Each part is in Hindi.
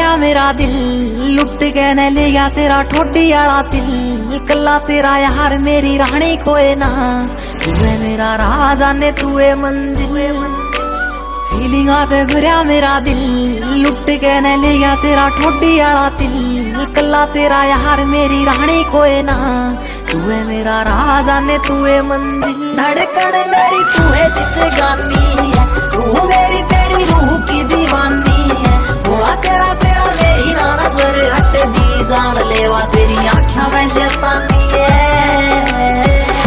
भरिया मेरा दिल लुट के न ले गया तेरा ठोडी आला दिल। कला तेरा यार मेरी रानी कोई ना, तू है मेरा राजा ने तू है मंजिल। फीलिंग आते भरिया मेरा दिल लुट के न ले गया तेरा ठोडी आला दिल। कला तेरा यार मेरी रानी कोई ना, तू है मेरा राजा ने तू है मंजिल। धड़कन मेरी तू है जिंदगानी है, रूह मेरी तेरी रूह की दीवानी है। भोला तेरा तेरा मेरी ना नजर हट दी, जान लेवा तेरी आँखों में शैतानी है।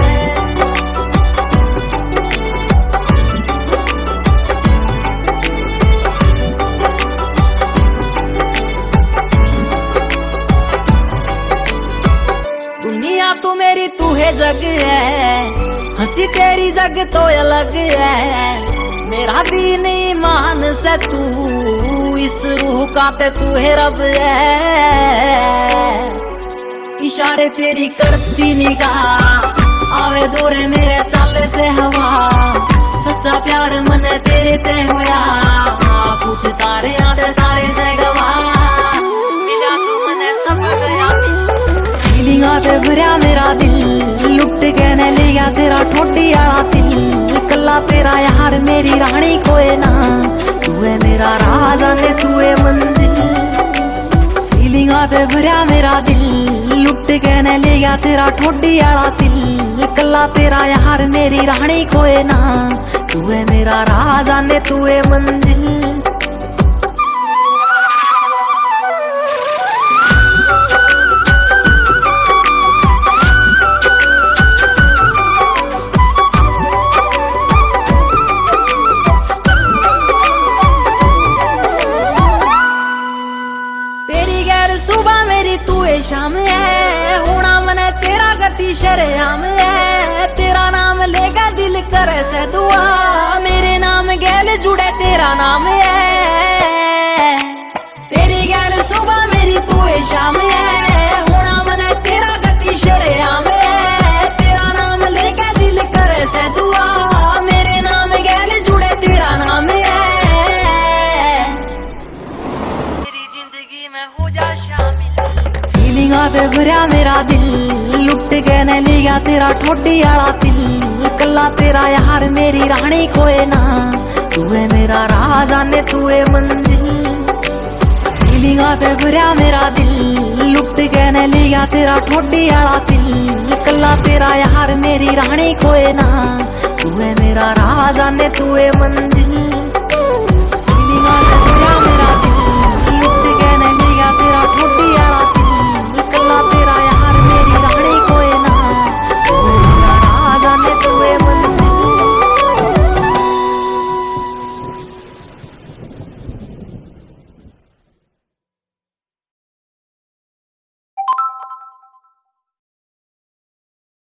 दुनिया तू मेरी तू है जग है, हंसी तेरी जग तो अलग है। मेरा दीन ईमान से तू इस रूह का ते तू है रब है। इशारे तेरी करती निगाह आवे दूरे मेरे चाले से हवा। सच्चा प्यार मन तेरे ते होया, पूछ तारे आते सारे से गवा। मिला तू मने सब गया फीलिंग आते भरिया मेरा दिल लुट के न ले गया तेरा ठोडी आला दिल। कला तेरा यार मेरी रानी कोई ना, तू है मेरा राजा ने तू है मंजिल। फीलिंग आते भरिया मेरा दिल लुट के न ले गया तेरा ठोडी आला दिल। कला तेरा यार मेरी रानी कोई ना, तू है मेरा राजा ने तू है मंजिल। सुबह मेरी तू है शाम है, होना मने तेरा गति शरेआम है। तेरा नाम लेगा दिल करे से दुआ, मेरे नाम गैल जुड़े तेरा नाम है। तेरी गैल सुबह मेरी तू है शाम है, होना मने तेरा गति शरेआम है। तेरा नाम लेगा दिल करे से दुआ, मेरे नाम गैल जुड़े तेरा नाम है। मेरी जिंदगी में हो जा शामिल। फीलिंग आते भरिया मेरा दिल लुट के न ले गया तेरा ठोडी आला दिल। कला तेरा यार मेरी रानी कोई ना, तू है मेरा राजा ने तू है मंजिल। फीलिंग आते भरिया मेरा दिल लुट के न ले गया तेरा ठोडी आला दिल। कला तेरा यार मेरी रानी कोई ना, तू है मेरा राजा ने तू है मंजिल। फीलिंग आते